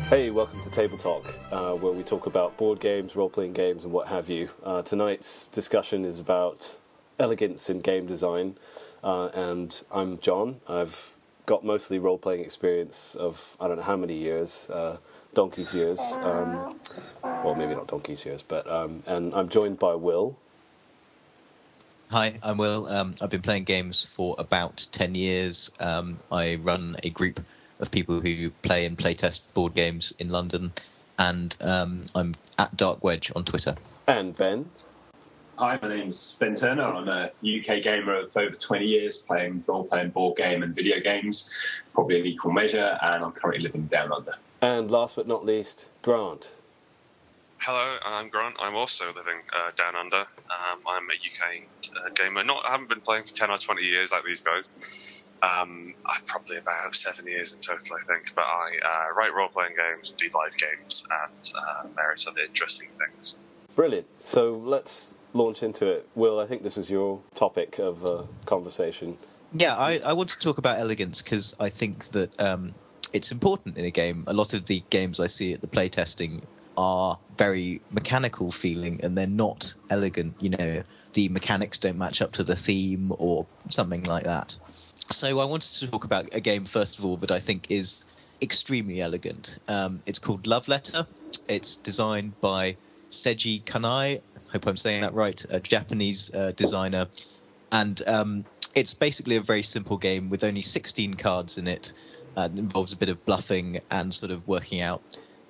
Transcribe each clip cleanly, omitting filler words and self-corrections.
Hey, welcome to Table Talk, where we talk about board games, role-playing games, and what have you. Tonight's discussion is about elegance in game design, and I'm John. I've got mostly role-playing experience of, I don't know how many years, donkey's years. Well, maybe not donkey's years, but... and I'm joined by Will. Hi, I'm Will. I've been playing games for about 10 years. I run a group of people who play and playtest board games in London, and I'm at Dark Wedge on Twitter. And Ben. Hi, my name's Ben Turner. I'm a UK gamer of over 20 years, playing role-playing board game and video games, probably in equal measure, and I'm currently living down under. And last but not least, Grant. Hello, I'm Grant. I'm also living down under. I'm a UK gamer. I haven't been playing for 10 or 20 years like these guys. I'm probably about 7 years in total, I think. But I write role-playing games, do live games, and various other interesting things. Brilliant. So let's launch into it. Will, I think this is your topic of conversation. Yeah, I want to talk about elegance because I think that it's important in a game. A lot of the games I see at the playtesting are very mechanical feeling, and they're not elegant. You know, the mechanics don't match up to the theme or something like that. So I wanted to talk about a game, first of all, that I think is extremely elegant. It's called Love Letter. It's designed by Seiji Kanai. I hope I'm saying that right, a Japanese designer. And it's basically a very simple game with only 16 cards in it. It involves a bit of bluffing and sort of working out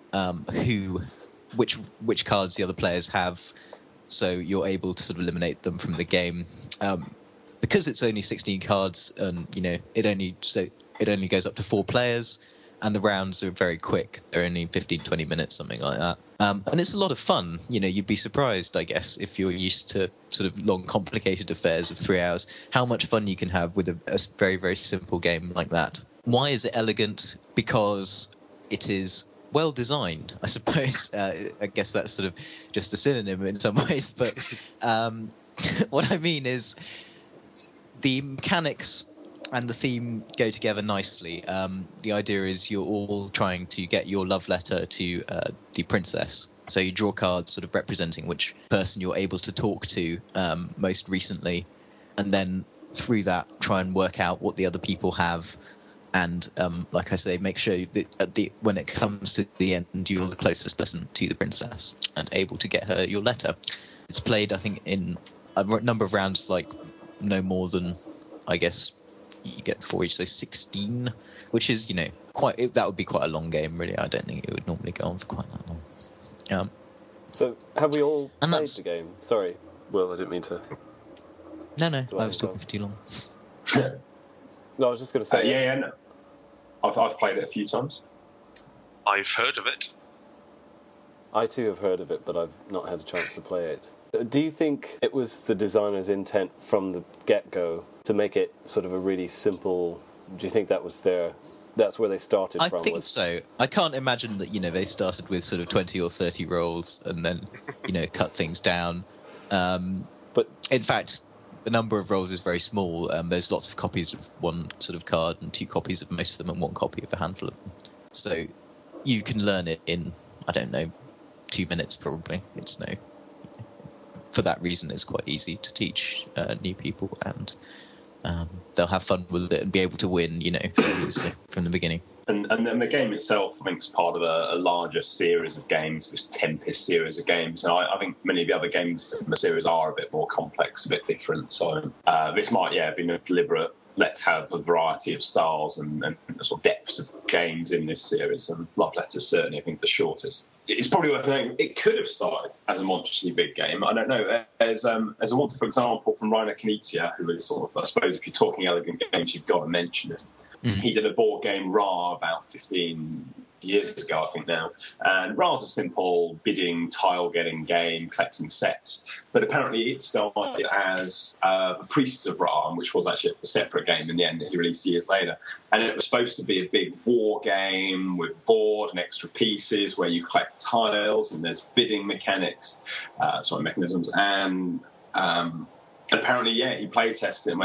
which cards the other players have, so you're able to sort of eliminate them from the game. Because it's only 16 cards, and you know it only goes up to 4 players, and the rounds are very quick. They're only 15-20 minutes, something like that. And it's a lot of fun. You know, you'd be surprised, I guess, if you're used to sort of long, complicated affairs of 3 hours, how much fun you can have with a very, very simple game like that. Why is it elegant? Because it is well designed, I suppose. I guess that's sort of just a synonym in some ways. But what I mean is the mechanics and the theme go together nicely. The idea is you're all trying to get your love letter to the princess. So you draw cards sort of representing which person you're able to talk to most recently, and then through that try and work out what the other people have. And like I say, make sure that when it comes to the end, you're the closest person to the princess and able to get her your letter. It's played, I think, in a number of rounds, like no more than, I guess, you get 4 each, so 16, which is, you know, that would be quite a long game, really. I don't think it would normally go on for quite that long. So, have we all played the game? Sorry, Will, I didn't mean to... No, I was talking for too long. No, I was just going to say... No. I've played it a few times. I've heard of it. I too have heard of it, but I've not had a chance to play it. Do you think it was the designer's intent from the get-go to make it sort of a really simple... Do you think that's where they started from? I think so. I can't imagine that, you know, they started with sort of 20 or 30 rolls and then, you know, cut things down. But in fact, the number of rolls is very small. There's lots of copies of one sort of card and 2 copies of most of them and 1 copy of a handful of them. So you can learn it in, I don't know, 2 minutes probably. It's no... For that reason, it's quite easy to teach new people, and they'll have fun with it and be able to win, you know, from the beginning. And then the game itself, I think, is part of a larger series of games, this Tempest series of games. And I think many of the other games in the series are a bit more complex, a bit different. So this might, have been a deliberate, let's have a variety of styles and sort of depths of games in this series. And Love Letter's certainly, I think, the shortest. It's probably worth noting it could have started as a monstrously big game. I don't know. As I wanted, for example, from Rainer Knizia, who is sort of, I suppose, if you're talking elegant games, you've got to mention it. Mm-hmm. He did a board game, Ra, about 15 years ago, I think now. And Ra's a simple bidding, tile-getting game, collecting sets. But apparently it started as The Priests of Ra, which was actually a separate game in the end that he released years later. And it was supposed to be a big war game with board and extra pieces where you collect tiles and there's bidding mechanisms. And apparently, he play tested it and went,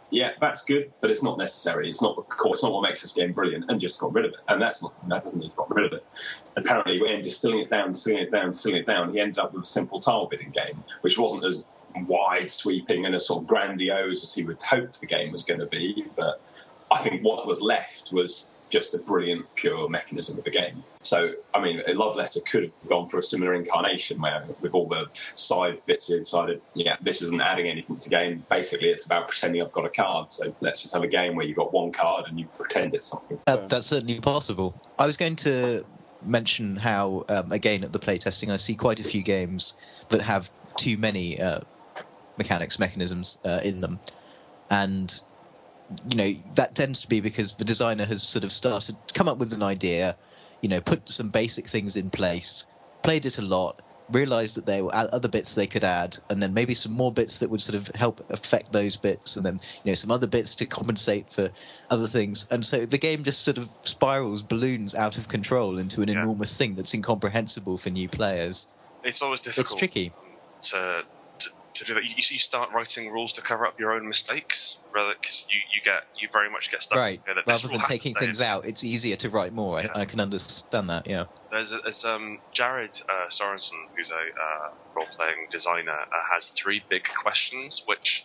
yeah, that's good, but it's not necessary. It's not the core. It's not what makes this game brilliant, and just got rid of it. And that doesn't mean he got rid of it. Apparently, when distilling it down, he ended up with a simple tile bidding game, which wasn't as wide sweeping and as sort of grandiose as he would hoped the game was going to be. But I think what was left was just a brilliant, pure mechanism of the game. So, I mean, a Love Letter could have gone for a similar incarnation where, with all the side bits, you decided, yeah, this isn't adding anything to the game. Basically, it's about pretending I've got a card. So let's just have a game where you've got one card and you pretend it's something. That's certainly possible. I was going to mention how, again, at the playtesting, I see quite a few games that have too many mechanisms in them. And that tends to be because the designer has sort of started to come up with an idea, put some basic things in place, played it a lot, realised that there were other bits they could add, and then maybe some more bits that would sort of help affect those bits, and then some other bits to compensate for other things. And so the game just sort of spirals, balloons out of control into an enormous thing that's incomprehensible for new players. It's always difficult. It's tricky to do that. You start writing rules to cover up your own mistakes, rather, because you very much get stuck. Right. Rather than taking things out, it's easier to write more. Yeah. I can understand that. Yeah. There's Jared Sorensen, who's a role-playing designer, has 3 big questions, which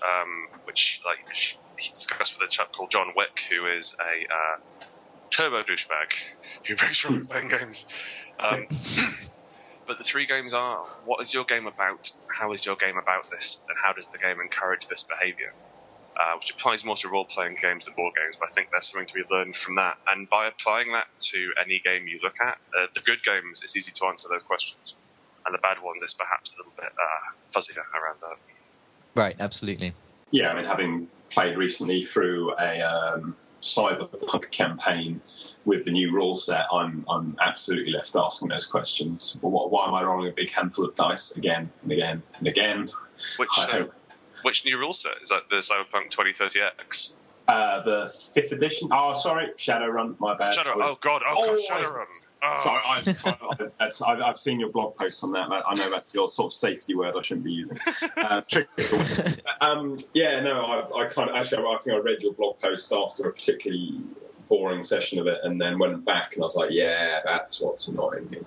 he discussed with a chap called John Wick, who is a turbo douchebag who makes role-playing games. But the 3 games are: what is your game about? How is your game about this? And how does the game encourage this behaviour? Which applies more to role-playing games than board games, but I think there's something to be learned from that. And by applying that to any game you look at, the good games, it's easy to answer those questions. And the bad ones, it's perhaps a little bit fuzzier around that. Right, absolutely. Yeah, I mean, having played recently through a Cyberpunk campaign with the new rule set, I'm absolutely left asking those questions. Well, why am I rolling a big handful of dice again and again and again? Which new rule set? Is that the Cyberpunk 2030X? The 5th edition. Oh, sorry, Shadowrun. My bad. Shadowrun. Oh. Sorry, I've seen your blog post on that. I know that's your sort of safety word I shouldn't be using. Tricky. I kind of actually. I think I read your blog post after a particularly boring session of it, and then went back and I was like, yeah, that's what's annoying me.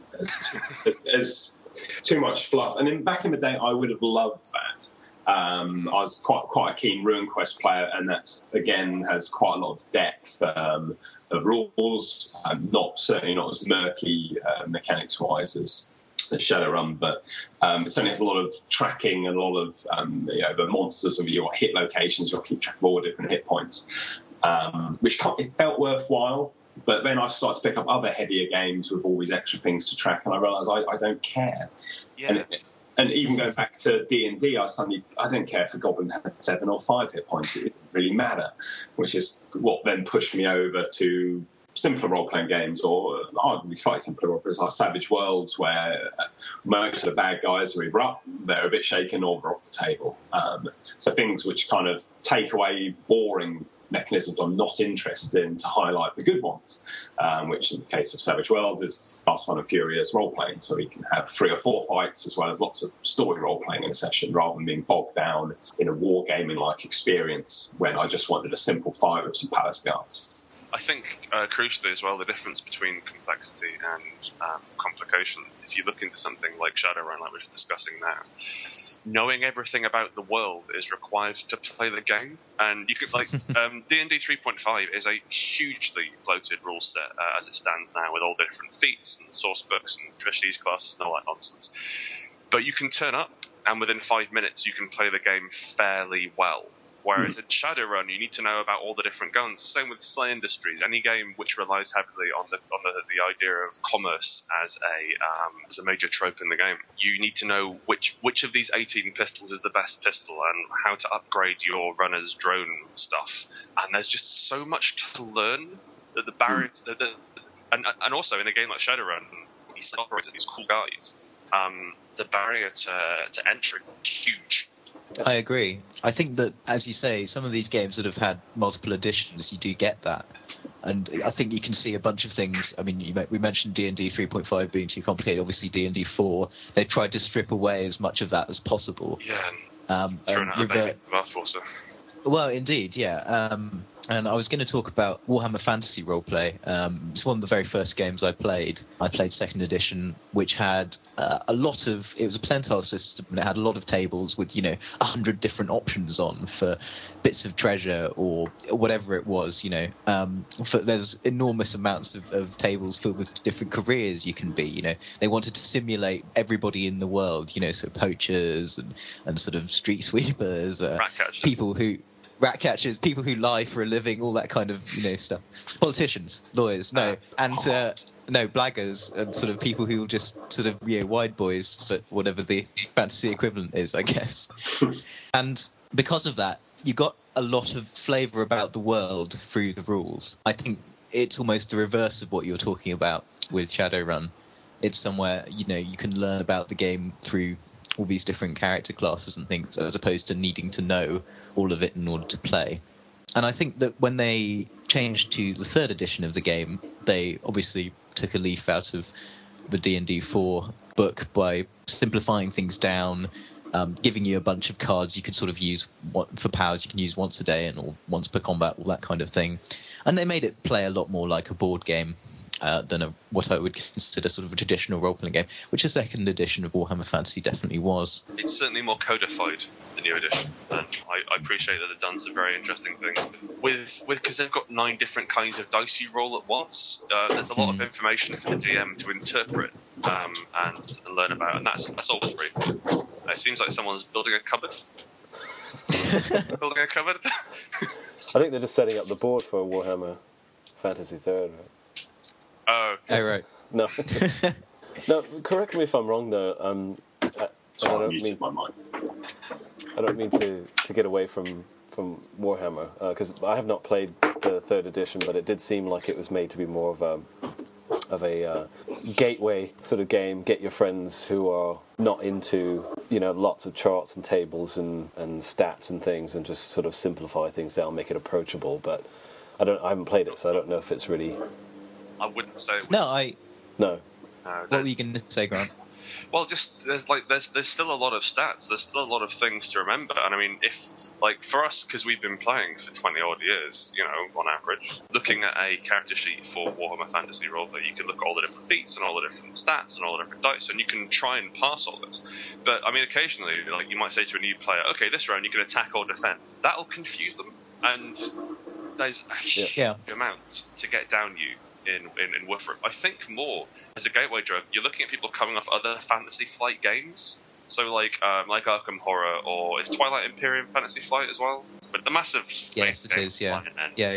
There's too much fluff. And then back in the day, I would have loved that. I was quite a keen RuneQuest player, and that's again has quite a lot of depth of rules. Certainly not as murky mechanics wise as Shadowrun, but it certainly has a lot of tracking and a lot of the monsters of your hit locations. You'll keep track of all different hit points, which it felt worthwhile. But then I started to pick up other heavier games with all these extra things to track, and I realised I don't care. Yeah. And even going back to D&D, I didn't care if a goblin had 7 or 5 hit points. It didn't really matter, which is what then pushed me over to simpler role-playing games, or arguably slightly simpler role-playing, like Savage Worlds, where most of the bad guys are either up, they're a bit shaken, or they're off the table. So things which kind of take away boring mechanisms I'm not interested in to highlight the good ones, which in the case of Savage Worlds is Fast, Fun and Furious role-playing, so we can have 3 or 4 fights as well as lots of story role-playing in a session, rather than being bogged down in a wargaming-like experience when I just wanted a simple fight with some palace guards. I think, crucially as well, the difference between complexity and complication, if you look into something like Shadowrun, like we're discussing now, knowing everything about the world is required to play the game. And you could, D&D 3.5 is a hugely bloated rule set as it stands now, with all the different feats and source books and prestige classes and all that nonsense. But you can turn up, and within 5 minutes you can play the game fairly well. Whereas in Shadowrun, you need to know about all the different guns. Same with Slay Industries. Any game which relies heavily on the idea of commerce as a major trope in the game, you need to know which of these 18 pistols is the best pistol, and how to upgrade your runner's drone stuff. And there's just so much to learn that the barrier, and also in a game like Shadowrun, these operators, these cool guys, the barrier to entry is huge. I agree. I think that, as you say, some of these games that have had multiple editions, you do get that. And I think you can see a bunch of things. I mean, we mentioned D&D 3.5 being too complicated. Obviously, D&D 4, they tried to strip away as much of that as possible. Yeah. Well, indeed, yeah. And I was going to talk about Warhammer Fantasy Roleplay. It's one of the very first games I played. I played 2nd edition, which had a lot of... It was a percentile system, and it had a lot of tables with, 100 different options on for bits of treasure or whatever it was, there's enormous amounts of tables filled with different careers you can be, They wanted to simulate everybody in the world, so poachers and sort of street sweepers, rat catchers, people who lie for a living, all that kind of stuff. Politicians, lawyers, blaggers, and sort of people who just sort of wide boys, but whatever the fantasy equivalent is, I guess. And because of that, you got a lot of flavour about the world through the rules. I think it's almost the reverse of what you're talking about with Shadowrun. It's somewhere you can learn about the game through all these different character classes and things, as opposed to needing to know all of it in order to play. And I think that when they changed to the 3rd edition of the game, they obviously took a leaf out of the D&D 4 book by simplifying things down, giving you a bunch of cards you could sort of use for powers you can use once a day or once per combat, all that kind of thing. And they made it play a lot more like a board game than what I would consider sort of a traditional role-playing game, which a 2nd edition of Warhammer Fantasy definitely was. It's certainly more codified, the new edition, and I appreciate that they've done some very interesting things. Because they've got 9 different kinds of dice you roll at once, there's a lot of information for the DM to interpret and learn about, and that's all great. It seems like someone's building a cupboard. Building a cupboard? I think they're just setting up the board for Warhammer Fantasy 3rd, right? Oh, right. No, correct me if I'm wrong, though. I don't mean to get away from Warhammer, because I have not played the 3rd edition, but it did seem like it was made to be more of a gateway sort of game. Get your friends who are not into lots of charts and tables and stats and things, and just sort of simplify things down, make it approachable. But I haven't played it, so I don't know if it's really. I wouldn't say. No. What were you going to say, Grant? Well, just there's still a lot of stats. There's still a lot of things to remember. And I mean, if for us, because we've been playing for 20 odd years, on average, looking at a character sheet for Warhammer Fantasy Roleplay, you can look at all the different feats and all the different stats and all the different dice, and you can try and parse all this. But I mean, occasionally, you might say to a new player, "Okay, this round you can attack or defend." That'll confuse them, and there's a huge amount to get down you. In Wolfram. I think more as a gateway drug, you're looking at people coming off other Fantasy Flight games. So like Arkham Horror, or is Twilight Imperium Fantasy Flight as well? But the massive space yes, it is, yeah.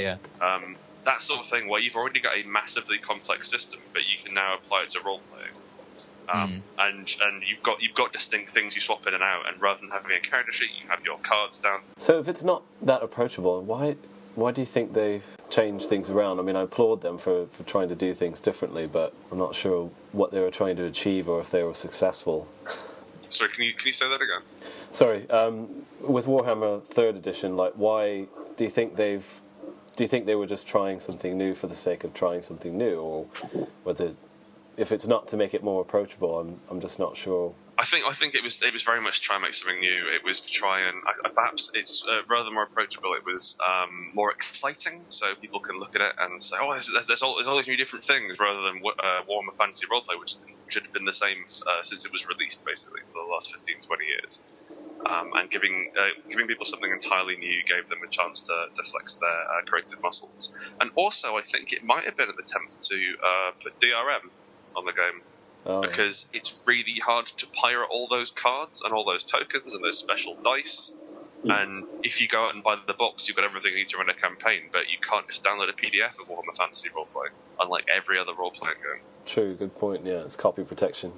That sort of thing where you've already got a massively complex system, but you can now apply it to role playing. And you've got distinct things you swap in and out, and rather than having a character sheet, you have your cards down. So if it's not that approachable, why do you think they've changed things around? I mean, I applaud them for trying to do things differently, but I'm not sure what they were trying to achieve or if they were successful. Sorry, can you say that again? Sorry, with Warhammer 3rd edition, why do you think they were just trying something new for the sake of trying something new, or whether if it's not to make it more approachable, I'm just not sure. I think it was very much trying to make something new. It was to try and perhaps it's rather than more approachable. It was more exciting, so people can look at it and say, "Oh, there's all these new different things," rather than Warhammer Fantasy Roleplay, which should have been the same since it was released, basically for the last 15, 20 years. And giving people something entirely new gave them a chance to flex their creative muscles. And also, I think it might have been an attempt to put DRM on the game. Because it's really hard to pirate all those cards and all those tokens and those special dice. And if you go out and buy the box, you've got everything you need to run a campaign, but you can't just download a PDF of Warhammer Fantasy Roleplay, unlike every other role-playing game. True, good point. Yeah, it's copy protection.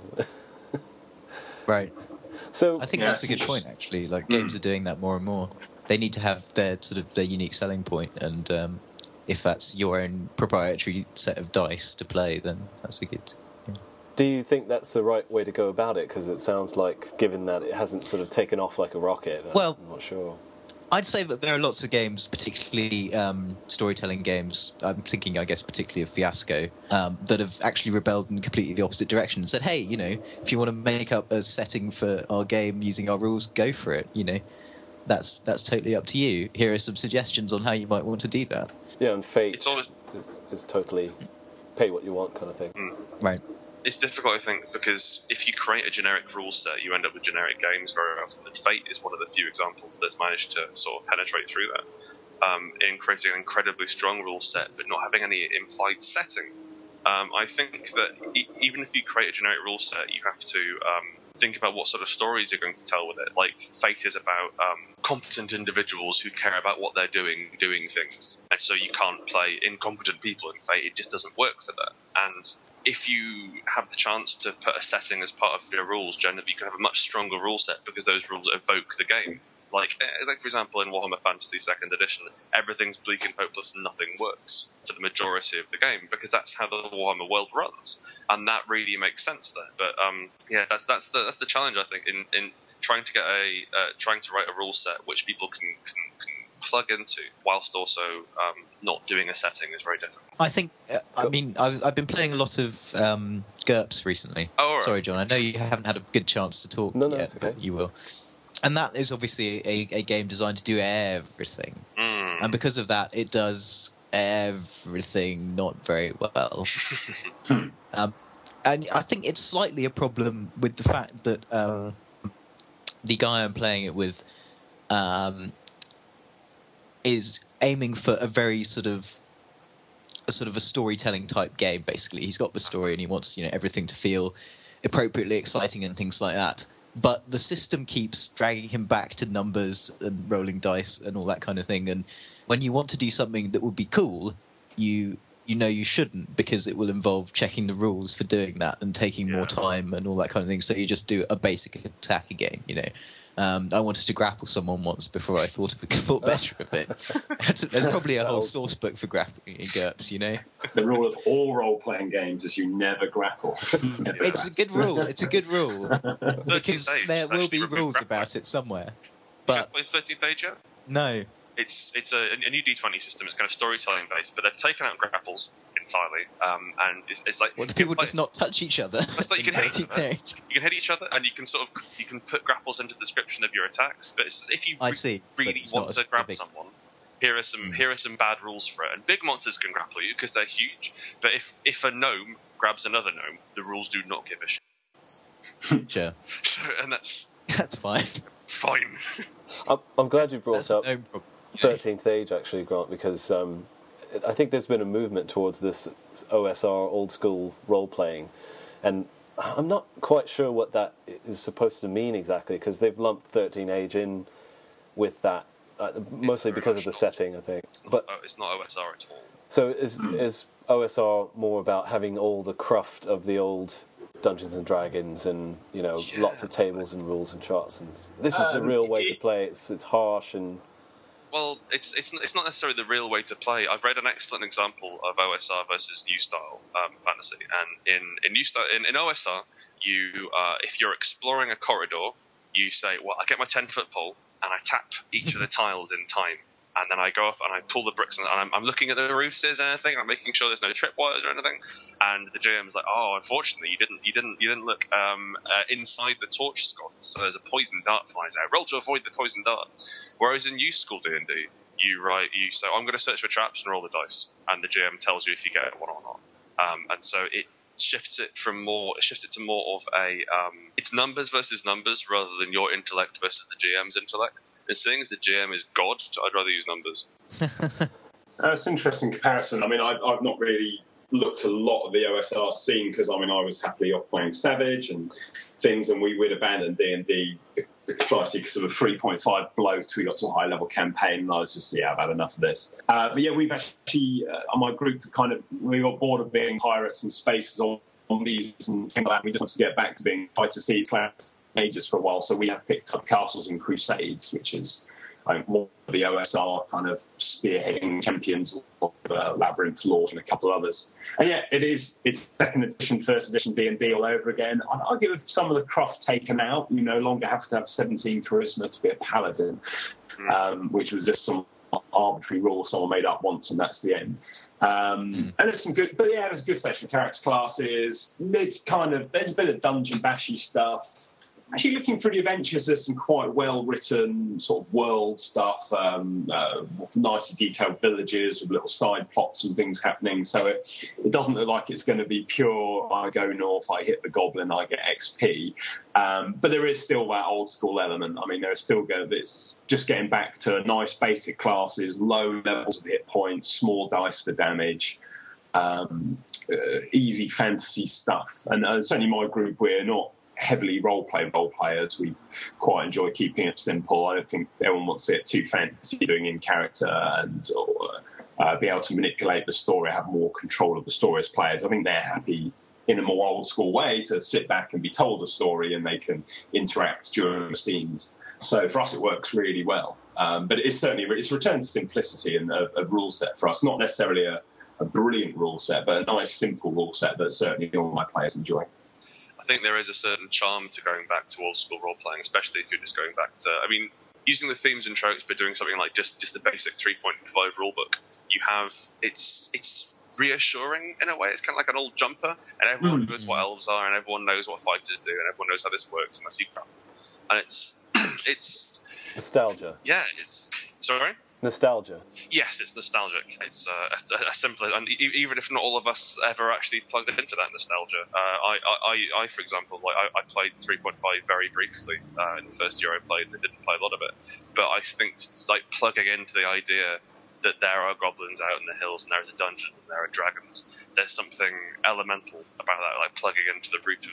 Right. So I think that's a good point, actually. Games are doing that more and more. They need to have their unique selling point, and if that's your own proprietary set of dice to play, then that's a good. Do you think that's the right way to go about it? Because it sounds like, given that it hasn't sort of taken off like a rocket, I'm not sure. I'd say that there are lots of games, particularly storytelling games, I'm thinking, I guess, particularly of Fiasco, that have actually rebelled in completely the opposite direction and said, hey, if you want to make up a setting for our game using our rules, go for it, that's totally up to you. Here are some suggestions on how you might want to do that. Yeah, and Fate It's always is totally pay what you want kind of thing. Right. it's difficult, I think, because if you create a generic rule set, you end up with generic games very often. And Fate is one of the few examples that's managed to sort of penetrate through that in creating an incredibly strong rule set, but not having any implied setting. I think that even if you create a generic rule set, you have to think about what sort of stories you're going to tell with it. Like, Fate is about competent individuals who care about what they're doing things. And so you can't play incompetent people in Fate. It just doesn't work for that. And if you have the chance to put a setting as part of your rules, generally you can have a much stronger rule set because those rules evoke the game. Like for example, in Warhammer Fantasy 2nd Edition, everything's bleak and hopeless and nothing works for the majority of the game because that's how the Warhammer world runs, and that really makes sense there. But that's the challenge, I think, in trying to get trying to write a rule set which people can plug into whilst also not doing a setting is very difficult. I think. I mean, I've been playing a lot of GURPS recently. Oh, all right. Sorry, John. I know you haven't had a good chance to talk No, yet, it's okay. but you will. And that is obviously a game designed to do everything. And because of that, it does everything not very well. And I think it's slightly a problem with the fact that the guy I'm playing it with is aiming for a very sort of a storytelling type game. Basically, he's got the story and he wants everything to feel appropriately exciting and things like that. But the system keeps dragging him back to numbers and rolling dice and all that kind of thing. And when you want to do something that would be cool, you shouldn't, because it will involve checking the rules for doing that and taking more time and all that kind of thing. So you just do a basic attack again, I wanted to grapple someone once before I thought better of it. There's probably a whole source book for grappling in GURPS, The rule of all role-playing games is you never grapple. It's a good rule. It's a good rule. Because Age, there will be actually, rules grappling. about it somewhere. But But 13th Age yet? no. It's a new D20 system. It's kind of storytelling based, but they've taken out grapples entirely, and it's like Well, do people just not touch each other? It's like you can hit each other. Age? You can hit each other, and you can put grapples into the description of your attacks. But it's, if you I see, but really it's want not to as grab big. someone, here are some bad rules for it. And big monsters can grapple you because they're huge. But if a gnome grabs another gnome, the rules do not give a shit. Sure. So, and that's Fine. fine. I'm glad you brought That's up no problem. 13th Age, actually, Grant, because I think there's been a movement towards this OSR, old school role-playing, and I'm not quite sure what that is supposed to mean exactly, because they've lumped 13th Age in with that, mostly very because much of the not. setting, I think. It's not OSR at all. So is OSR more about having all the cruft of the old Dungeons and Dragons and lots of tables and rules and charts, and this is the real way to play? It's harsh and... Well, it's not necessarily the real way to play. I've read an excellent example of OSR versus New Style fantasy, and in New Style, in OSR, you if you're exploring a corridor, you say, well, I get my 10-foot pole and I tap each of the tiles in time, and then I go up and I pull the bricks, and I'm looking at the roofs, is anything, I'm making sure there's no tripwires or anything, and the GM's like, oh, unfortunately, you didn't look inside the torch slot, so there's a poison dart flies out. Roll to avoid the poison dart. Whereas in new school D&D, you say, I'm going to search for traps and roll the dice, and the GM tells you if you get one or not. And so it shifts it to more of a it's numbers versus numbers rather than your intellect versus the GM's intellect. And seeing as the GM is God, I'd rather use numbers. That's an interesting comparison. I mean, I've not really looked a lot of the OSR scene because I was happily off playing Savage and things, and we'd abandoned D&D because of a 3.5 bloat. We got to a high level campaign, and I was just I've had enough of this. But yeah, we've actually on my group we got bored of being pirates and space zombies and things like that. We just want to get back to being fighters, speed, mages for a while. So we have picked up Castles and Crusades, which is more of the OSR kind of spearheading champions of Labyrinth, Lord, and a couple others. And yeah, it's second edition, first edition D&D all over again. I'll give some of the cruft taken out. You no longer have to have 17 charisma to be a paladin, which was just some arbitrary rule someone made up once, and that's the end. And there's some good, but yeah, there's good special character classes. It's there's a bit of dungeon bashy stuff. actually looking through the adventures, there's some quite well-written sort of world stuff, nicely detailed villages with little side plots and things happening. So it doesn't look like it's going to be pure, I go north, I hit the goblin, I get XP. But there is still that old-school element. I mean, there's still it's just getting back to nice basic classes, low levels of hit points, small dice for damage, easy fantasy stuff. And certainly my group, we're not heavily role players. We quite enjoy keeping it simple. I don't think everyone wants to get too fancy doing in character and be able to manipulate the story, have more control of the story as players. I think they're happy in a more old school way to sit back and be told a story and they can interact during the scenes. So for us it works really well. But it's a return to simplicity and a rule set for us, not necessarily a brilliant rule set, but a nice simple rule set that certainly all my players enjoy. I think there is a certain charm to going back to old school role playing, especially if you're just going back to, I mean, using the themes and tropes, but doing something like just a basic 3.5 rulebook. You have it's reassuring in a way. It's kind of like an old jumper, and everyone knows what elves are, and everyone knows what fighters do, and everyone knows how this works unless you come. And it's nostalgia. Yeah, it's sorry. Nostalgia. Yes, it's nostalgic. It's a simpler, and even if not all of us ever actually plugged into that nostalgia. I for example, I played 3.5 very briefly in the first year I played, and I didn't play a lot of it. But I think like plugging into the idea that there are goblins out in the hills, and there's a dungeon, and there are dragons. There's something elemental about that, like plugging into the root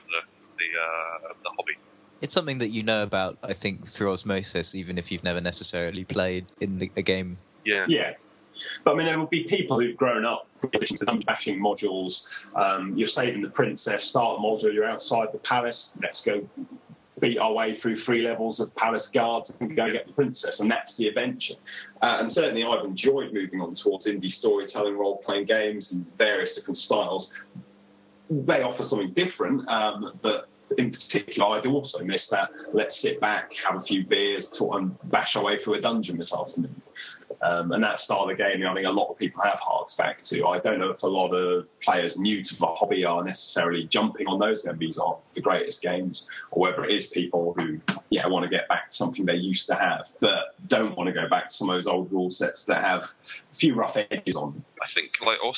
of the hobby. It's something that you know about, I think, through osmosis, even if you've never necessarily played in a game. Yeah. But I mean, there will be people who've grown up with dungeon bashing modules. You're saving the princess, start a module, you're outside the palace, let's go beat our way through 3 levels of palace guards and go get the princess, and that's the adventure. And certainly I've enjoyed moving on towards indie storytelling, role-playing games and various different styles. They offer something different, but in particular, I'd also miss that let's sit back, have a few beers, talk and bash our way through a dungeon this afternoon. And that style of gaming, I think a lot of people have harked back to. I don't know if a lot of players new to the hobby are necessarily jumping on those. These are the greatest games, or whether it is people who want to get back to something they used to have, but don't want to go back to some of those old rule sets that have a few rough edges on them. I think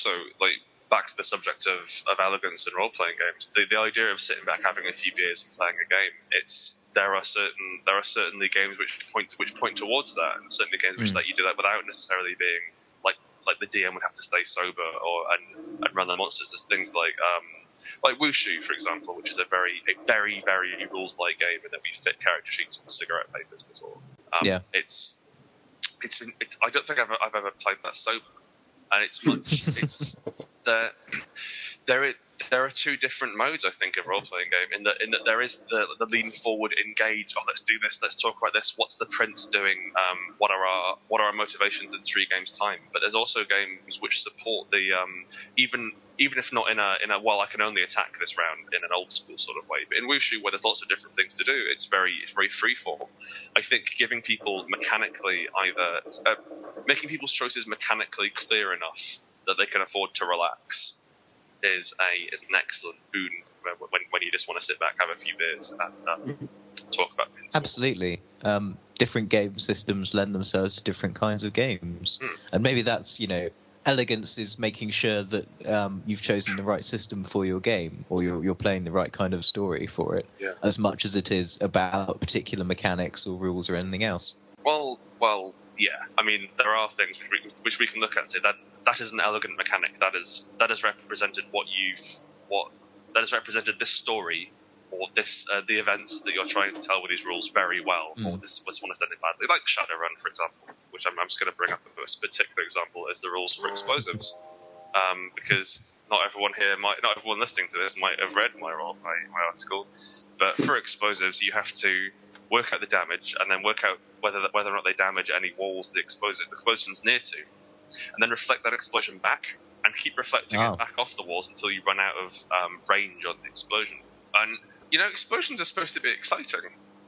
back to the subject of elegance in role-playing games, the idea of sitting back, having a few beers and playing a game, there are certainly games which point towards that, and certainly games which let you do that without necessarily being like the DM would have to stay sober and run the monsters. There's things like Wushu, for example, which is a very very rules-like game, and that we fit character sheets on cigarette papers before. It's I don't think I've ever played that sober. And there are 2 different modes, I think, of role-playing game. In that there is the lean forward, engage. Oh, let's do this. Let's talk about this. What's the prince doing? What are our motivations in 3 games' time? But there's also games which support the even if not in a well, I can only attack this round in an old school sort of way. But in Wushu, where there's lots of different things to do, it's very freeform. I think giving people making people's choices mechanically clear enough that they can afford to relax is an excellent boon when you just want to sit back, have a few beers, and talk about things. Absolutely. Different game systems lend themselves to different kinds of games, and maybe that's elegance is making sure that you've chosen the right system for your game, or you're playing the right kind of story for it, as much as it is about particular mechanics or rules or anything else. Well, yeah. I mean, there are things which we can look at and say that is an elegant mechanic. That has represented that has represented this story, or this the events that you're trying to tell with these rules very well, or this one has done it badly, like Shadowrun, for example, which I'm just going to bring up as a particular example as the rules for explosives, because not everyone listening to this might have read my article, but for explosives you have to work out the damage and then work out whether or not they damage any walls the explosion's near to, and then reflect that explosion back and keep reflecting it back off the walls until you run out of range on the explosion. And explosions are supposed to be exciting.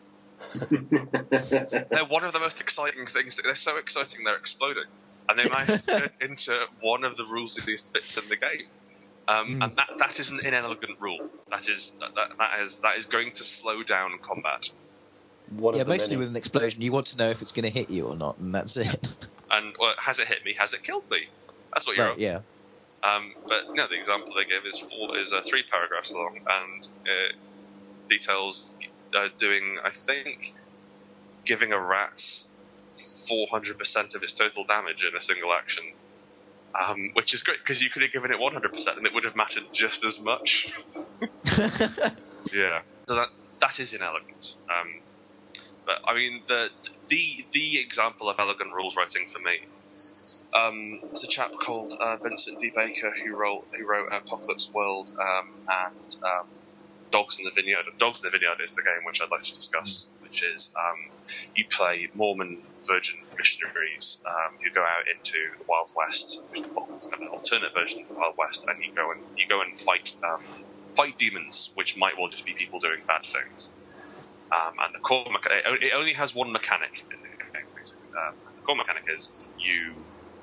They're one of the most exciting things. They're so exciting they're exploding, and they might turn into one of the rules of these bits in the game. And that is an inelegant rule. That is going to slow down combat. Mostly with an explosion, you want to know if it's going to hit you or not, and that's it. And has it hit me? Has it killed me? That's what you're right, yeah. But the example they give is 3 paragraphs long, and it details doing, I think, giving a rat 400% of its total damage in a single action, which is great because you could have given it 100% and it would have mattered just as much. Yeah, so that is inelegant. But I mean, the example of elegant rules writing for me. It's a chap called Vincent D. Baker who wrote Apocalypse World and Dogs in the Vineyard. Dogs in the Vineyard is the game which I'd like to discuss, which is you play Mormon Virgin missionaries who go out into the Wild West, which is an alternate version of the Wild West, and you go and fight demons, which might well just be people doing bad things. And the core it only has one mechanic in the game, basically. The core mechanic is you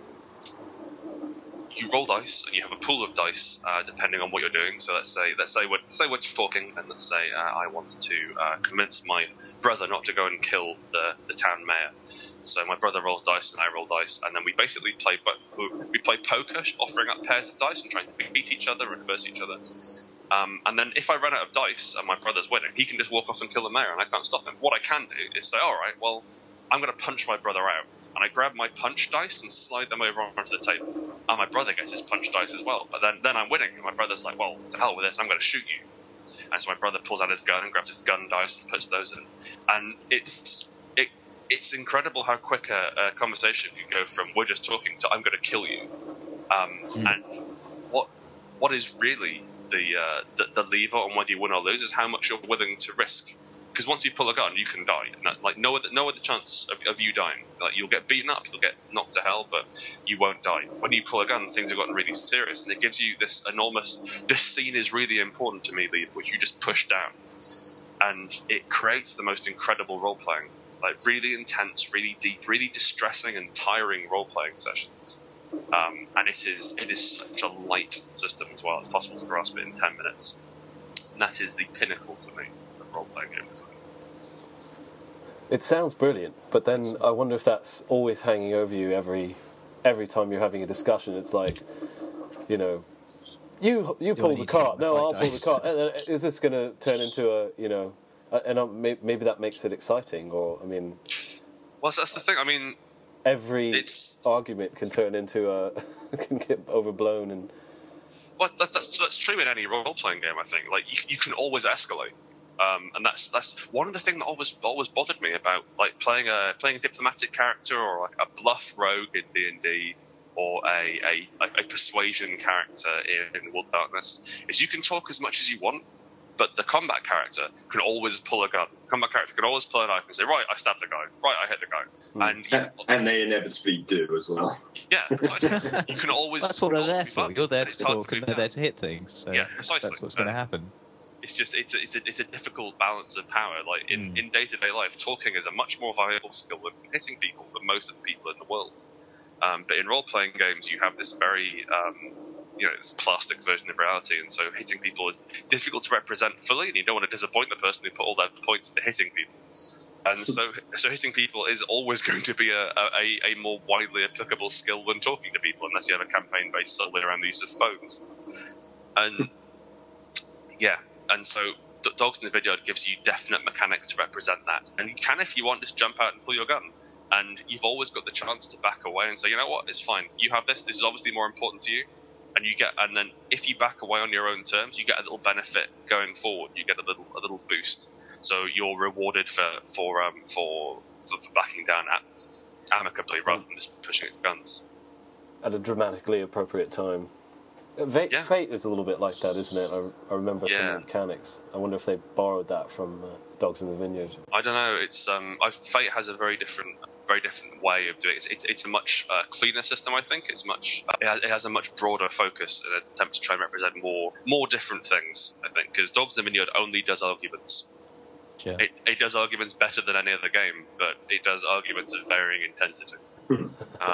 roll dice, and you have a pool of dice depending on what you're doing. So let's say we're talking, and let's say I want to convince my brother not to go and kill the town mayor. So my brother rolls dice, and I roll dice, and then we basically play poker, offering up pairs of dice and trying to beat each other and reverse each other. And then if I run out of dice and my brother's winning, he can just walk off and kill the mayor, and I can't stop him. What I can do is say, all right, well, I'm going to punch my brother out. And I grab my punch dice and slide them over onto the table. And my brother gets his punch dice as well. But then I'm winning. And my brother's like, well, to hell with this, I'm going to shoot you. And so my brother pulls out his gun and grabs his gun dice and puts those in. And it's incredible how quick a conversation can go from we're just talking to I'm going to kill you. And what is really the lever on whether you win or lose is how much you're willing to risk. Because once you pull a gun, you can die. Like no other chance of you dying. Like you'll get beaten up, you'll get knocked to hell, but you won't die. When you pull a gun, things have gotten really serious, and it gives you this enormous. This scene is really important to me, which you just push down, and it creates the most incredible role playing, like really intense, really deep, really distressing and tiring role playing sessions. And it is such a light system as well. It's possible to grasp it in 10 minutes, and that is the pinnacle for me. Role-playing games. It sounds brilliant, but then I wonder if that's always hanging over you every time you're having a discussion. It's like, you pull the cart. No, I'll pull the cart. And is this going to turn into maybe that makes it exciting? Or I mean, well, that's the thing. I mean, every argument can turn into can get overblown and. Well, that's true in any role-playing game. I think like you can always escalate. And that's one of the things that always bothered me about like playing a diplomatic character or like a bluff rogue in D&D or a persuasion character in World of Darkness is you can talk as much as you want, but the combat character can always pull a gun. The combat character can always pull a knife and say, right, I stabbed the guy, right, I hit the guy, and they inevitably do as well. Yeah, precisely. You can always. That's what they're there for. You're there to talk, and they're there to hit things. So yeah, precisely. That's what's going to happen. It's just it's a difficult balance of power. Like in day-to-day life, talking is a much more valuable skill than hitting people for most of the people in the world. But in role-playing games, you have this very this plastic version of reality, and so hitting people is difficult to represent fully, and you don't want to disappoint the person who put all their points into hitting people. And so hitting people is always going to be a more widely applicable skill than talking to people, unless you have a campaign based solely around the use of phones. And yeah. And so Dogs in the Vineyard gives you definite mechanics to represent that. And you can, if you want, just jump out and pull your gun. And you've always got the chance to back away and say, you know what, it's fine. You have this. This is obviously more important to you. And then if you back away on your own terms, you get a little benefit going forward. You get a little boost. So you're rewarded for backing down amicably rather than just pushing its guns. At a dramatically appropriate time. Fate is a little bit like that, isn't it? I remember some of the mechanics. I wonder if they borrowed that from Dogs in the Vineyard. I don't know. It's Fate has a very different way of doing it. It's a much cleaner system. I think it's much. It has a much broader focus in an attempt to try and represent more different things. I think because Dogs in the Vineyard only does arguments. Yeah. It does arguments better than any other game, but it does arguments of varying intensity.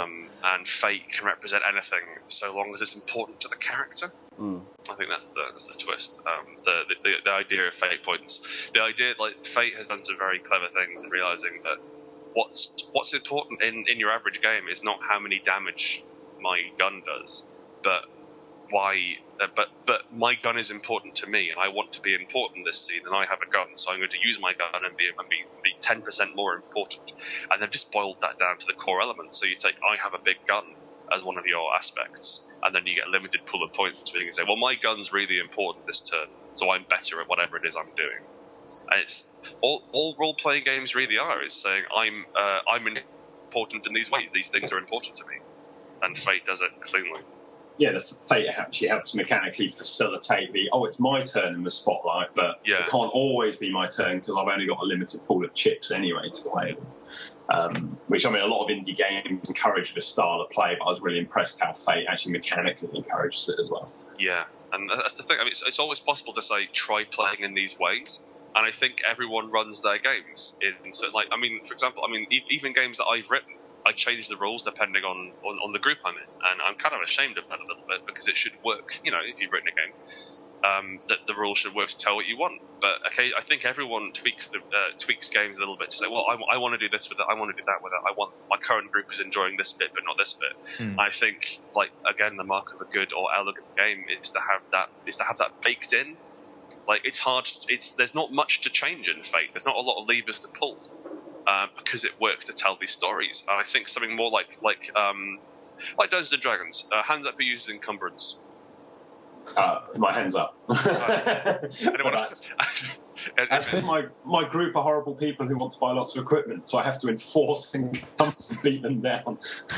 and fate can represent anything so long as it's important to the character. I think that's the twist. The idea of fate points, the idea like fate has done some very clever things in realizing that what's important in your average game is not how many damage my gun does, but why. But my gun is important to me, and I want to be important this scene, and I have a gun, so I'm going to use my gun and be 10% more important. And they've just boiled that down to the core element. So you take I have a big gun as one of your aspects, and then you get a limited pool of points so you can say, well, my gun's really important this turn, so I'm better at whatever it is I'm doing. And it's all role-playing games really are, is saying I'm important in these ways, these things are important to me, and Fate does it cleanly. Yeah, the Fate actually helps mechanically facilitate it's my turn in the spotlight, but it can't always be my turn because I've only got a limited pool of chips anyway to play with. Which, I mean, a lot of indie games encourage this style of play, but I was really impressed how Fate actually mechanically encourages it as well. Yeah, and that's the thing. I mean, it's always possible to say, try playing in these ways, and I think everyone runs their games in. So, like, I mean, for example, even games that I've written, I change the rules depending on the group I'm in, and I'm kind of ashamed of that a little bit because it should work. You know, if you've written a game, that the rules should work to tell what you want. But okay, I think everyone tweaks games a little bit to say, well, I want to do this with it, I want to do that with it. I want my current group is enjoying this bit, but not this bit. I think, like, again, the mark of a good or elegant game is to have that baked in. Like, it's hard. There's not much to change in Fate. There's not a lot of levers to pull. Because it works to tell these stories. And I think something more like Dungeons and Dragons. Hands up who uses encumbrance. My hands up. Anyone else? That's because my group are horrible people who want to buy lots of equipment, so I have to enforce encumbrance and beat them down.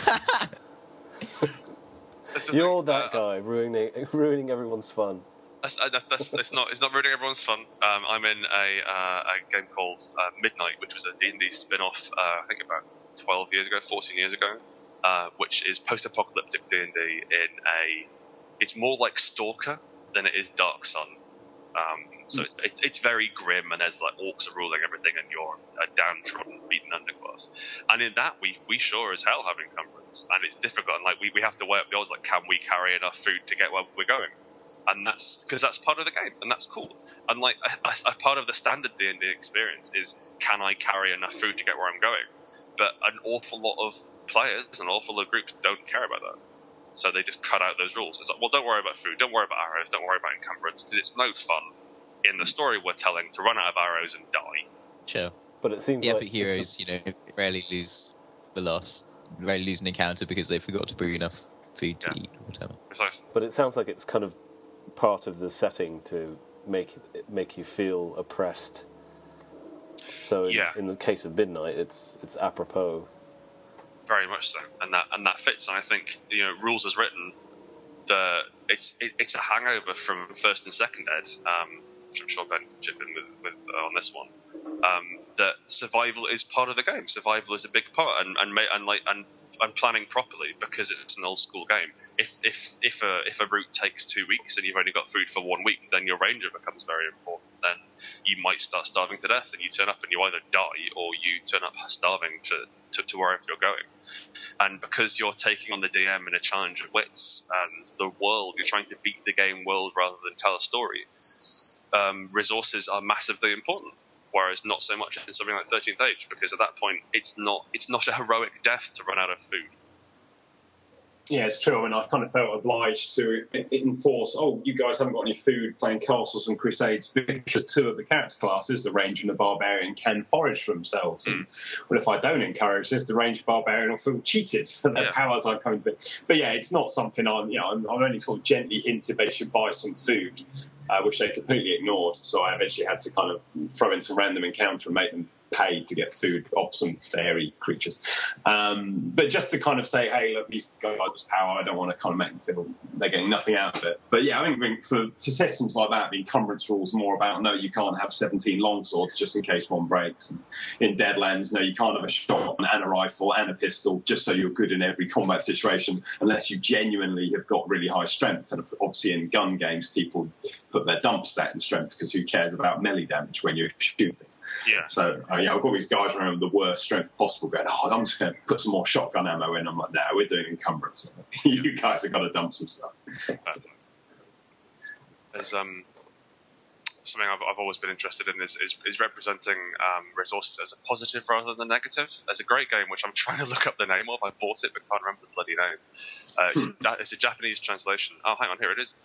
You're that guy ruining everyone's fun. It's not ruining everyone's fun. I'm in a game called Midnight, which was a D&D spin-off, I think about 14 years ago, which is post-apocalyptic D&D it's more like Stalker than it is Dark Sun. So it's very grim, and there's like orcs are ruling everything, and you're a downtrodden, beaten underclass. And in that, we sure as hell have encumbrance, and it's difficult. And like we have to weigh up the odds, like, can we carry enough food to get where we're going? And that's because that's part of the game, and that's cool. And like a part of the standard D&D experience is, can I carry enough food to get where I'm going? But an awful lot of players, an awful lot of groups don't care about that, so they just cut out those rules. It's like, well, don't worry about food, don't worry about arrows, don't worry about encumbrance, because it's no fun in the story we're telling to run out of arrows and die. Sure, but it seems the like epic heroes, rarely lose an encounter because they forgot to bring enough food to eat or whatever. Precisely. But it sounds like it's kind of part of the setting to make you feel oppressed. So in the case of Midnight, it's apropos. Very much so, and that fits. And I think rules as written, it's a hangover from first and second ed, which I'm sure Ben can chip in with on this one. That survival is part of the game. Survival is a big part, and planning properly, because it's an old school game. If a route takes 2 weeks and you've only got food for 1 week, then your ranger becomes very important. Then you might start starving to death, and you turn up and you either die or you turn up starving to wherever you're going. And because you're taking on the DM in a challenge of wits and the world, you're trying to beat the game world rather than tell a story. Resources are massively important. Whereas not so much in something like 13th Age, because at that point it's not a heroic death to run out of food. Yeah, it's true. I mean, I kind of felt obliged to enforce, you guys haven't got any food playing Castles and Crusades, because two of the character classes, the Ranger and the Barbarian, can forage for themselves. And well, if I don't encourage this, the Ranger Barbarian will feel cheated for their powers I come to. But yeah, it's not something I'm only sort of gently hinted they should buy some food. Which they completely ignored, so I eventually had to kind of throw in some random encounter and make them pay to get food off some fairy creatures. But just to kind of say, hey, look, these guys have this power, I don't want to kind of make them feel they're getting nothing out of it. But yeah, I think for systems like that, the encumbrance rules more about, no, you can't have 17 longswords just in case one breaks. And in Deadlands, no, you can't have a shotgun and a rifle and a pistol just so you're good in every combat situation unless you genuinely have got really high strength. And obviously in gun games, people put their dump stat in strength because who cares about melee damage when you shoot things? Yeah. So I've got these guys around with the worst strength possible going, I'm just going to put some more shotgun ammo in. I'm like, no, we're doing encumbrance. You guys have got to dump some stuff. There's something I've always been interested in is representing resources as a positive rather than a negative. There's a great game which I'm trying to look up the name of. I bought it but can't remember the bloody name. It's a Japanese translation. Oh, hang on, here it is.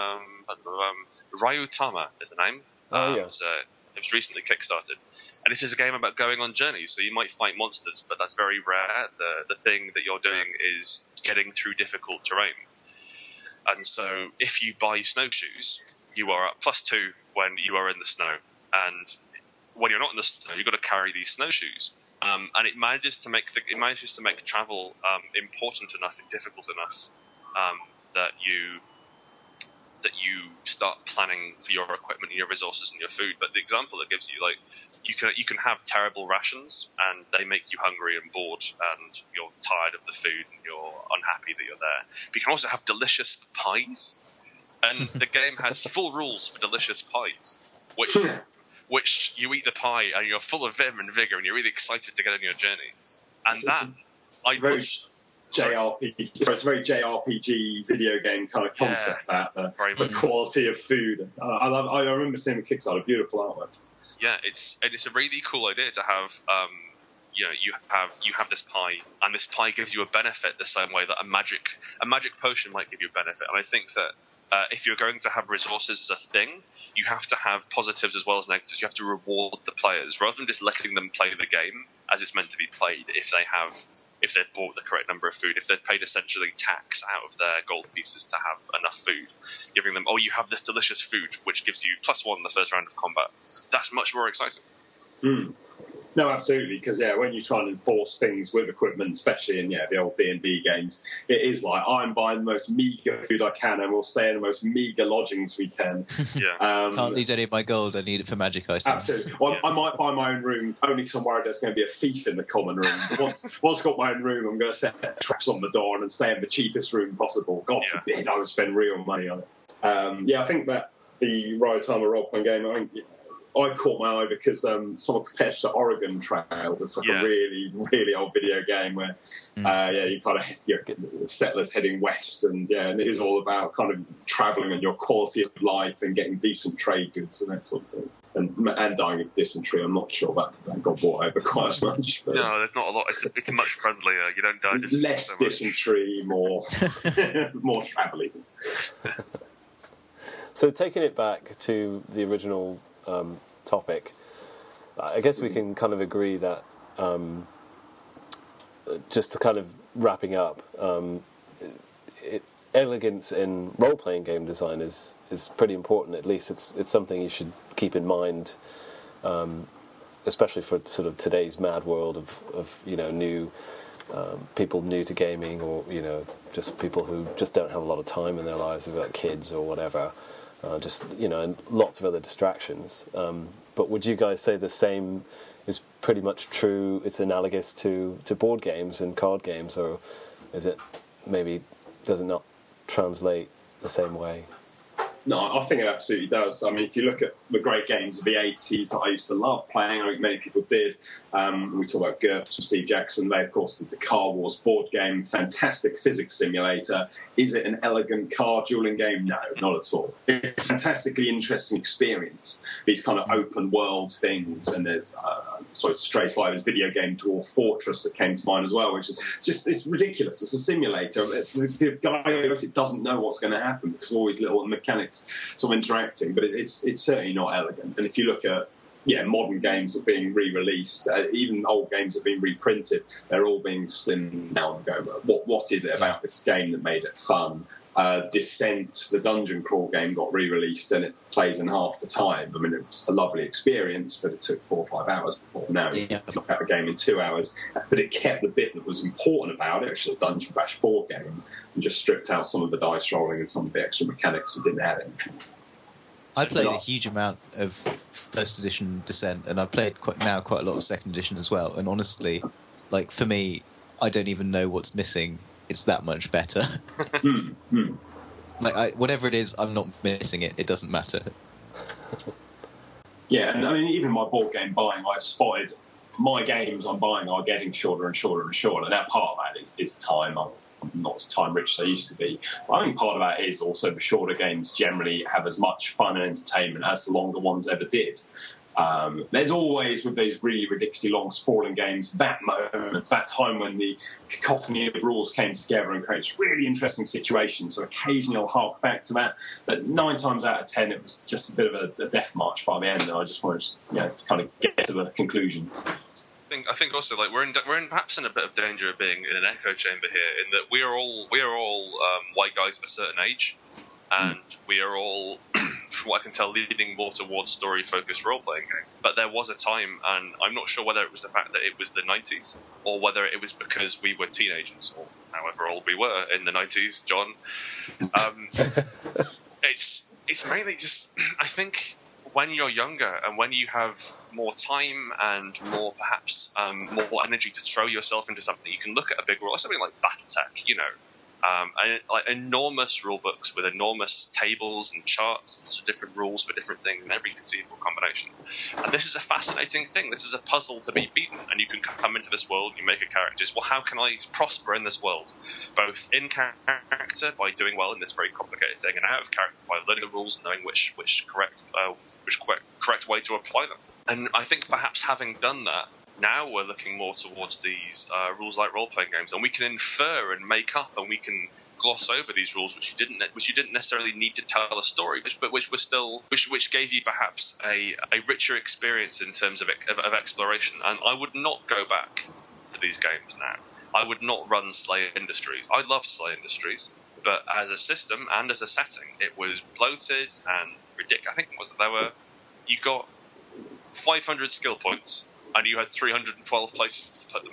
Ryutama is the name. It was recently kickstarted, and it is a game about going on journeys. So you might fight monsters, but that's very rare. The thing that you're doing is getting through difficult terrain. And so if you buy snowshoes, you are at +2 when you are in the snow. And when you're not in the snow, you've got to carry these snowshoes. And it manages to make travel important enough and difficult enough that you start planning for your equipment and your resources and your food. But the example it gives you, like, you can have terrible rations and they make you hungry and bored and you're tired of the food and you're unhappy that you're there. But you can also have delicious pies. And the game has full rules for delicious pies, which you eat the pie and you're full of vim and vigor and you're really excited to get on your journey. And it's a very JRPG video game kind of concept. The quality of food. I remember seeing the Kickstarter, beautiful artwork. Yeah, it's a really cool idea to have. You have this pie, and this pie gives you a benefit the same way that a magic potion might give you a benefit. And I think that if you're going to have resources as a thing, you have to have positives as well as negatives. You have to reward the players rather than just letting them play the game as it's meant to be played. If they've bought the correct number of food, if they've paid essentially tax out of their gold pieces to have enough food, giving them, you have this delicious food which gives you +1 the first round of combat. That's much more exciting. No, absolutely, because when you try and enforce things with equipment, especially in the old D&D games, it is like, I'm buying the most meagre food I can and we'll stay in the most meagre lodgings we can. Can't use any of my gold, I need it for magic items. Absolutely. I might buy my own room only because I'm worried there's going to be a thief in the common room. But once I've got my own room, I'm going to set traps on the door and stay in the cheapest room possible. God forbid I would spend real money on it. I think that the Ryutama role-playing game, I caught my eye because someone compared to Oregon Trail. It's like a really, really old video game where, you kind of settlers heading west, and and it is all about kind of travelling and your quality of life and getting decent trade goods and that sort of thing. And dying of dysentery. I'm not sure that got bought over quite as much. But no, there's not a lot. It's much friendlier. You don't die of dysentery. Less dysentery, more more travelling. So taking it back to the original topic, I guess we can kind of agree that just to kind of wrapping up, elegance in role-playing game design is pretty important. At least it's something you should keep in mind, especially for sort of today's mad world of new people new to gaming, or just people who just don't have a lot of time in their lives. They've got kids or whatever. And lots of other distractions. But would you guys say the same is pretty much true? It's analogous to board games and card games, or is it does it not translate the same way? No, I think it absolutely does. I mean, if you look at the great games of the 80s that I used to love playing, I think many people did. We talk about GURPS and Steve Jackson. They, of course, did the Car Wars board game, fantastic physics simulator. Is it an elegant car dueling game? No, not at all. It's a fantastically interesting experience, these kind of open world things. And there's, Stray Sliders video game Dwarf Fortress that came to mind as well, which is just, it's ridiculous. It's a simulator. The guy who wrote it doesn't know what's going to happen because of all these little mechanics sort of interacting, but it's certainly not elegant. And if you look at modern games that are being re-released, even old games that are being reprinted, they're all being slimmed down and go, what is it about this game that made it fun? Descent, the dungeon crawl game, got re-released and it plays in half the time. I mean, it was a lovely experience, but it took 4 or 5 hours before. Now you can knock out a game in 2 hours, but it kept the bit that was important about it, which is a Dungeon Bash board game, and just stripped out some of the dice rolling and some of the extra mechanics that didn't add anything. I played a huge amount of first edition Descent, and I've played quite a lot of second edition as well. And honestly, like for me, I don't even know what's missing. It's that much better. Like whatever it is, I'm not missing it. It doesn't matter. Yeah, and I mean, even my board game buying, I spotted my games I'm buying are getting shorter and shorter and shorter. And that part of that is time. I'm not as time rich as I used to be. But I think part of that is also the shorter games generally have as much fun and entertainment as the longer ones ever did. There's always, with these really ridiculously long, sprawling games, that moment, that time when the cacophony of rules came together and creates really interesting situations. So occasionally I'll hark back to that, but 9 times out of 10 it was just a bit of a death march by the end, and I just wanted to kind of get to the conclusion. I think also, like, we're perhaps in a bit of danger of being in an echo chamber here, in that we are all white guys of a certain age, and we are all, from what I can tell, leaning more towards story-focused role-playing game. But there was a time, and I'm not sure whether it was the fact that it was the 90s, or whether it was because we were teenagers, or however old we were in the 90s, John. It's mainly just, I think, when you're younger and when you have more time and more, perhaps, more energy to throw yourself into something, you can look at a big role, something like BattleTech, and like enormous rule books with enormous tables and charts and lots of different rules for different things in every conceivable combination. And this is a fascinating thing. This is a puzzle to be beaten, and you can come into this world, you make a character. Well, how can I prosper in this world? Both in character, by doing well in this very complicated thing, and out of character, by learning the rules and knowing which correct way to apply them. And I think perhaps having done that, now we're looking more towards these rules-like role-playing games, and we can infer and make up, and we can gloss over these rules which you didn't necessarily need to tell a story, but which gave you perhaps a richer experience in terms of exploration. And I would not go back to these games now. I would not run Slay Industries. I love Slay Industries, but as a system and as a setting, it was bloated and ridiculous. I think you got 500 skill points, and you had 312 places to put them.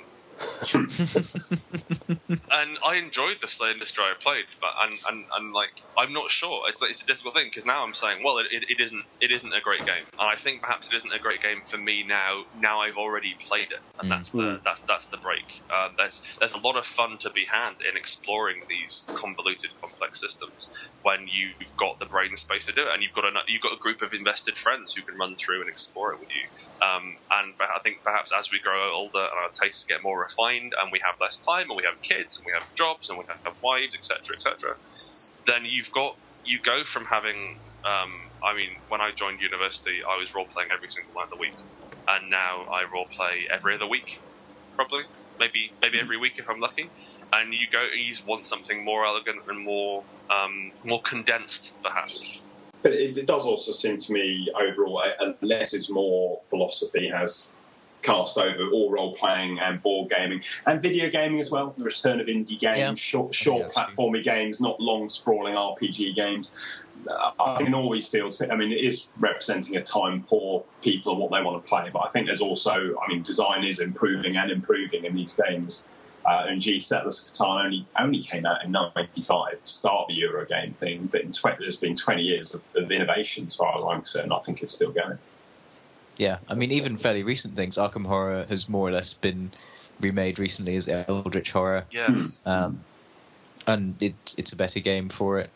And I enjoyed the Slay Industry I played, but and like, I'm not sure. It's a difficult thing, because now I'm saying, well, it isn't a great game, and I think perhaps it isn't a great game for me now. Now I've already played it, and that's the break. There's a lot of fun to be had in exploring these convoluted, complex systems when you've got the brain space to do it, and you've got a group of invested friends who can run through and explore it with you. And I think perhaps as we grow older and our tastes get more refined, and we have less time, and we have kids, and we have jobs, and we have wives, etc., then you go from having when I joined university, I was role playing every single night of the week, and now I role play every other week, probably maybe every week if I'm lucky. And you just want something more elegant and more condensed, perhaps. But it does also seem to me overall less is more philosophy has cast over all role-playing and board gaming and video gaming as well. The return of indie games, short platformy games, not long sprawling RPG games. I think in all these fields, it is representing a time poor people and what they want to play, but I think there's also, design is improving in these games. And Settlers of Catan only came out in 95 to start the Eurogame thing, but there's been 20 years of innovation as far as I'm concerned. I think it's still going. Yeah, even fairly recent things. Arkham Horror has more or less been remade recently as Eldritch Horror. Yes. And it's a better game for it.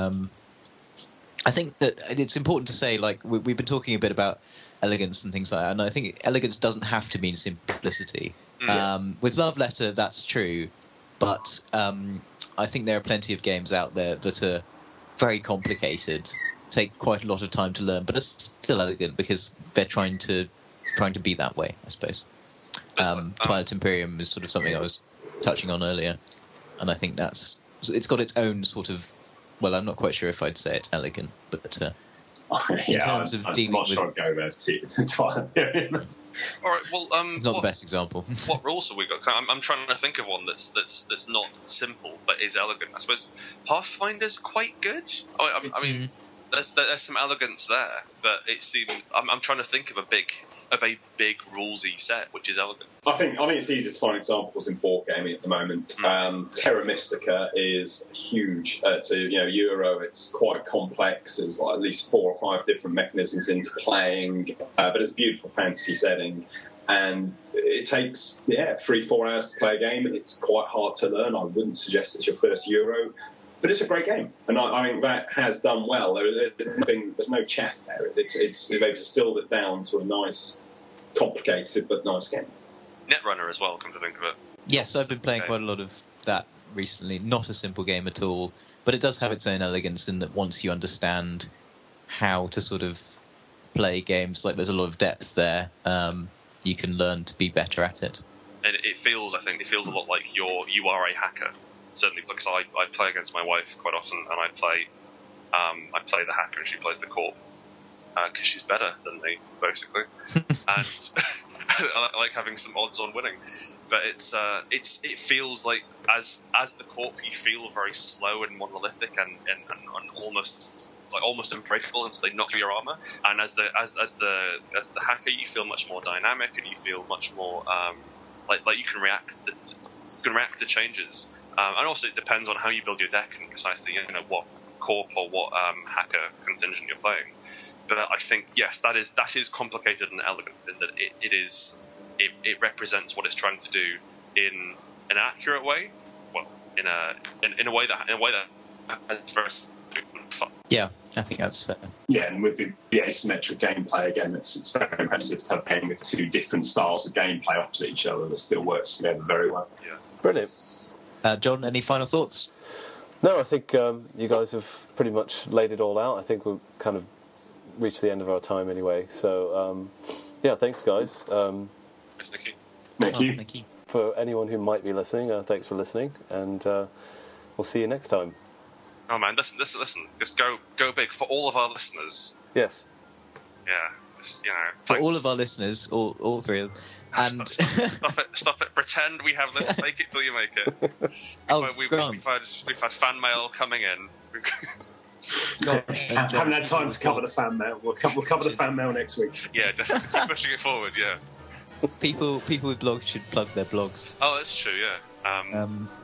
I think that it's important to say, like, we've been talking a bit about elegance and things like that, and I think elegance doesn't have to mean simplicity. Yes. With Love Letter, that's true, but I think there are plenty of games out there that are very complicated, take quite a lot of time to learn, but are still elegant because they're trying to be that way, I suppose. Twilight Imperium is sort of something I was touching on earlier, and I think it's got its own sort of, well, I'm not quite sure if I'd say it's elegant, but in terms of dealing with... I'm not sure I'd go there to Twilight Imperium. All right, well, it's not the best example. What rules have we got? I'm trying to think of one that's not simple but is elegant. I suppose Pathfinder's quite good. There's some elegance there, but it seems I'm trying to think of a big rulesy set which is elegant. I think it's easy to find examples in board gaming at the moment. Terra Mystica is huge. Euro. It's quite complex. There's like at least 4 or 5 different mechanisms into playing, but it's a beautiful fantasy setting. And it takes 3-4 hours to play a game. It's quite hard to learn. I wouldn't suggest it's your first Euro. But it's a great game, and I think that has done well. There's no chaff there. They've distilled it down to a nice complicated but nice game. Netrunner as well, come to think of it. Yes, I've been playing quite a lot of that recently. Not a simple game at all, but it does have its own elegance in that once you understand how to sort of play games, like there's a lot of depth there, you can learn to be better at it. And it feels a lot like you are a hacker. Certainly, because I play against my wife quite often, and I play the hacker and she plays the corp, because she's better than me, basically. And I like having some odds on winning. But it feels like as the corp you feel very slow and monolithic and almost unbreakable until they knock through your armor. And as the hacker you feel much more dynamic and you feel much more like you can react to changes. And also it depends on how you build your deck and precisely what corp or what hacker contingent you're playing. But I think yes, that is complicated and elegant in that it represents what it's trying to do in an accurate way. Well, in a way that is very fun. Yeah, I think that's fair. Yeah, and with the asymmetric gameplay again, it's very impressive to have a game with two different styles of gameplay opposite each other that still works together very well. Yeah, Brilliant. John, any final thoughts? No, I think you guys have pretty much laid it all out. I think we've kind of reached the end of our time anyway. So, yeah, thanks, guys. Thanks, Nicky. Thank you. Thank you. For anyone who might be listening, thanks for listening, and we'll see you next time. Oh man, listen! Just go big for all of our listeners. Yes. Yeah, just, For thanks. all of our listeners, all three of them. And Stop it! Pretend we have this. Make it till you make it. We've had fan mail coming in. Haven't had time to cover the fan mail. We'll cover the fan mail next week. Yeah, definitely pushing it forward. Yeah. people with blogs should plug their blogs. Oh, that's true. Yeah.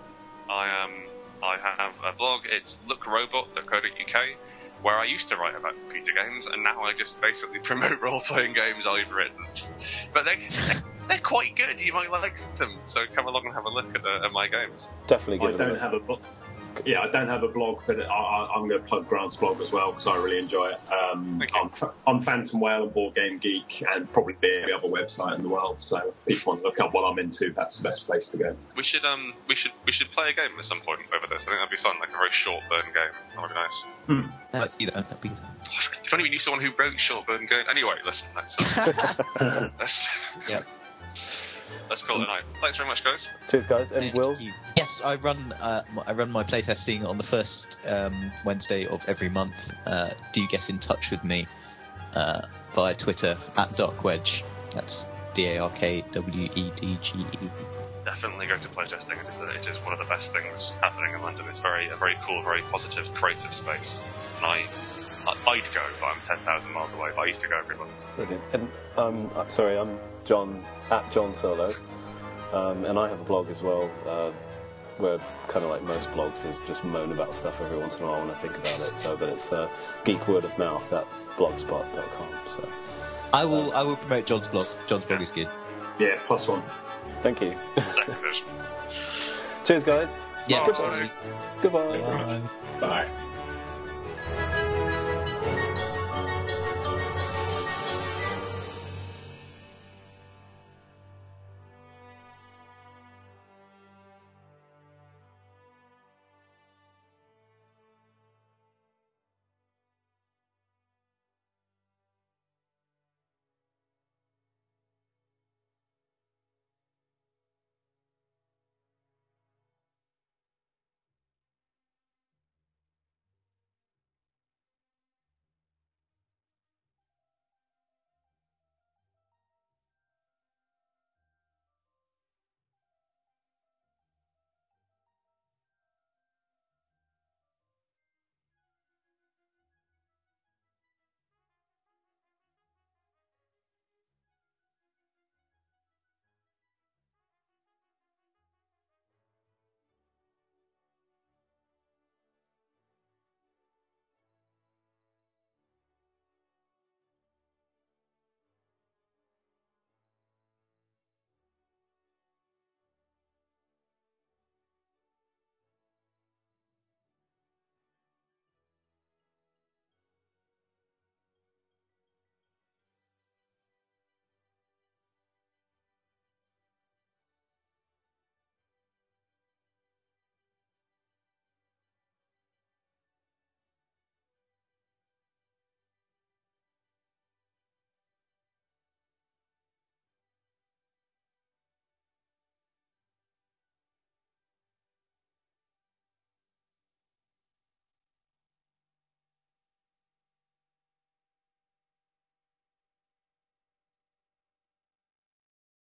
I have a blog. It's lookrobot.co.uk, where I used to write about computer games, and now I just basically promote role-playing games I've written. But they're quite good. You might like them, so come along and have a look at my games. Definitely give I don't have a blog. Yeah, I don't have a blog, but I'm going to plug Grant's blog as well because I really enjoy it. On Phantom Whale and Board Game Geek, and probably every other website in the world. So if people want to look up what I'm into, that's the best place to go. We should play a game at some point over this. I think that'd be fun, like a very short burn game. That would be nice. Let's see that. That'd be... If only we knew someone who wrote short burn game. Anyway, listen, let's Yeah. Let's call it a night. Thanks very much, guys. Cheers, guys. And Will? Yes, I run my playtesting on the first Wednesday of every month. Do get in touch with me via Twitter @DarkWedge. That's DARKWEDGE. Definitely go to playtesting. It is one of the best things happening in London. It's a very cool, very positive, creative space. And I'd go, but I'm 10,000 miles away. But I used to go every month. Brilliant. And sorry, I'm John @JohnSolo, and I have a blog as well. Where kind of like most blogs is just moan about stuff every once in a while when I think about it. So, but it's geekwordofmouth@blogspot.com. So I will promote John's blog. John's blog is good. Yeah, +1. Thank you. Second version. Cheers, guys. Yeah. Bye. Goodbye. Bye. Bye.